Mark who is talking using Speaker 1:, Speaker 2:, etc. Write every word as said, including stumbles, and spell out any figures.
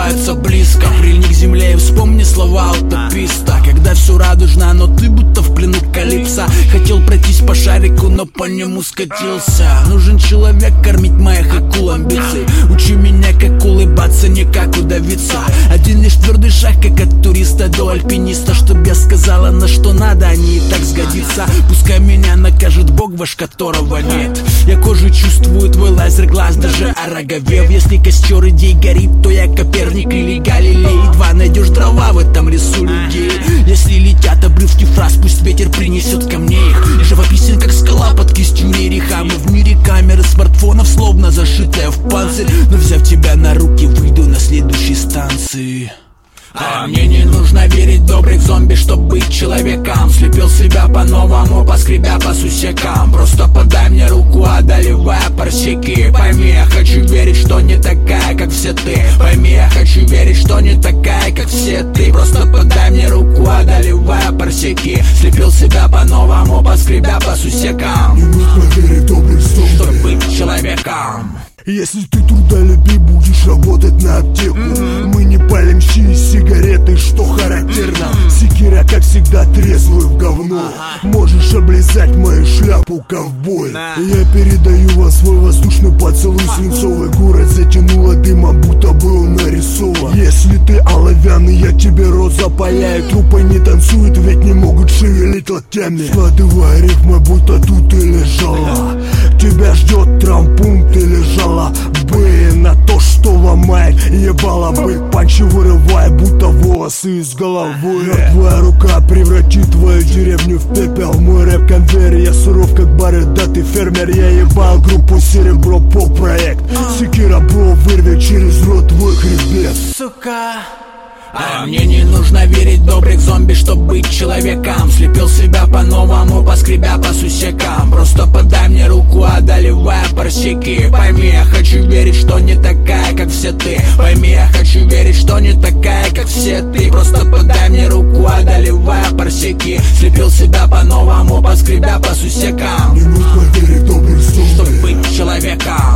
Speaker 1: сбываются близко. Прильни к земле и вспомни слова утописта. Когда все радужно, но ты будто в плену калипса. Хотел пройтись по шарику, но по нему скатился. Нужен человек, кормить моих акул амбиций. Учи меня, как улыбаться, не как удавиться. Один лишь твердый шаг, как от туриста до альпиниста. Чтоб я сказала, на что надо, а не и так сгодится. Пускай меня накажет Бог, ваш которого нет. Я кожей чувствую твой лазер глаз, даже ороговев. Если костер идей горит, то я Коперник или Галилей. Едва найдешь дрова в этом лесу людей. Если летят обрывки фраз, пусть ветер принесет ко мне их. Живописен, как скала под кистью Рериха. Мы в мире камеры смартфонов, словно зашитая в панцирь. Но взяв тебя на руки, выйду на следующей станции. А мне не нужно верить в добрых зомби, чтоб быть человеком. Слепил себя по-новому, поскребя по сусекам. Просто подай мне руку, одолевая парсеки. Пойми, я хочу верить, что не такая, как все ты. Пойми, я хочу верить, что не такая, как все ты. Просто подай мне руку, одолевая парсеки. Слепил себя по-новому, поскребя по сусекам.
Speaker 2: Не нужно верить в добрых зомби,
Speaker 1: чтоб быть человеком.
Speaker 2: Если ты трудолюбив, будешь работать на аптеку. mm-hmm. Мы не палим щи и сигареты, что характерно. Секира, как всегда, трезвый в говно. uh-huh. Можешь облизать мою шляпу, ковбой. uh-huh. Я передаю вам свой воздушный поцелуй. uh-huh. Свинцовый город затянуло дымом, будто был нарисован. Если ты оловянный, я тебе рот запаяю. uh-huh. Трупы не танцуют, ведь не могут шевелить локтями. Складывая рифмы, будто тут и лежала. uh-huh. Тебя ждет травмпункт или жало. Бы на то, что ломает ебало. Быть панчи вырывая, будто волосы из головы. Твоя рука превратит твою деревню в пепел. Мой рэп-конвейер, я суров как бородатый фермер. Я ебал группу Серебро по проект. Секира, бро, вырви через рот твой хребет.
Speaker 1: Сука. А мне не нужно верить в добрых зомби, чтоб быть человеком. Слепил себя по-новому, поскребя по сусекам. Просто подай мне руку, одолевая парсеки. Пойми, я хочу верить, что не такая, как все ты. Пойми, я хочу верить, что не такая, как все ты. Просто подай мне руку, одолевая парсеки. Слепил себя по-новому, поскребя по сусекам.
Speaker 2: Не нужно верить в добрых зомби,
Speaker 1: чтоб быть человеком.